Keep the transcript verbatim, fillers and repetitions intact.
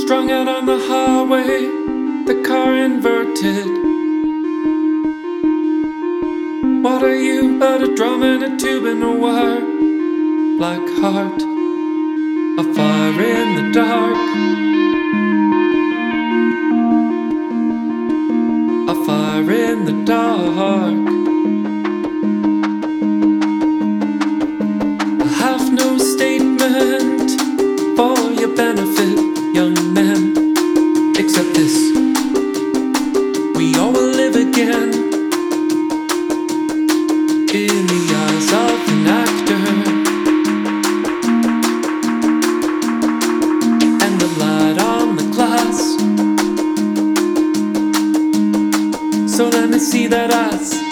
Strung out on the highway, the car inverted. What are you but a drum and a tube and a wire? Black heart, a fire in the dark, a fire in the dark. I have no statement for your benefit, young man, except this: we all will live again in the eyes of an actor, and the light on the glass. So let me see that eyes.